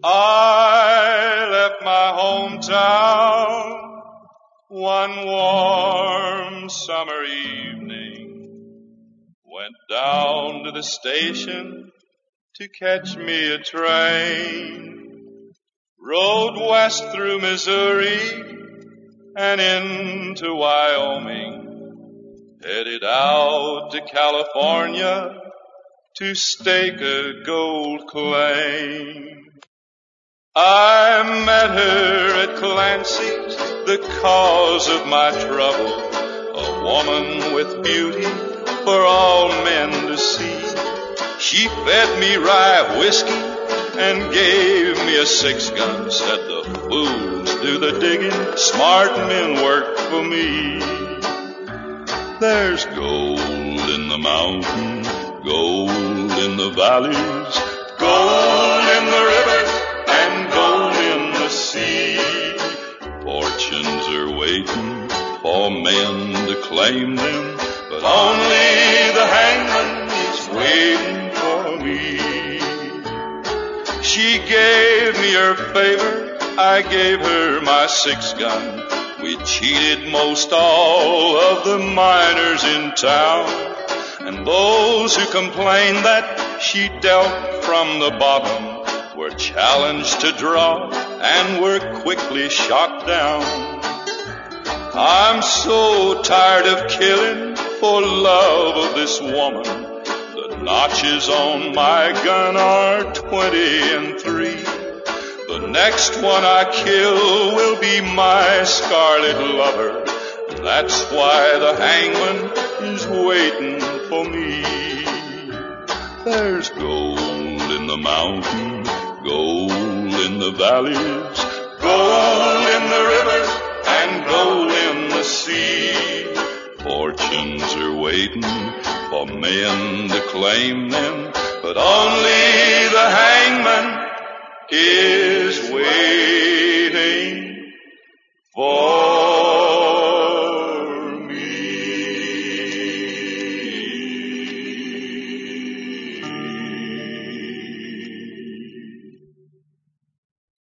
I left my hometown one warm summer evening, went down to the station to catch me a train, rode west through Missouri and into Wyoming, headed out to California to stake a gold claim. I met her at Clancy's, the cause of my trouble, a woman with beauty for all men to see. She fed me rye whiskey and gave me a 6-gun, said the fools do the digging, smart men work for me. There's gold in the mountains, gold in the valleys, gold in the rivers, and gold in the sea. Fortunes are waiting for men to claim them, but only the hangman is waiting for me. She gave me her favor, I gave her my 6-gun. We cheated most all of the miners in town, and those who complained that she dealt from the bottom were challenged to draw and were quickly shot down. I'm so tired of killing for love of this woman. The notches on my gun are 23. The next one I kill will be my scarlet lover. That's why the hangman is waiting for me. There's gold in the mountains, gold in the valleys, gold in the rivers, and gold in the sea. Fortunes are waiting for men to claim them, but only the hangman is waiting for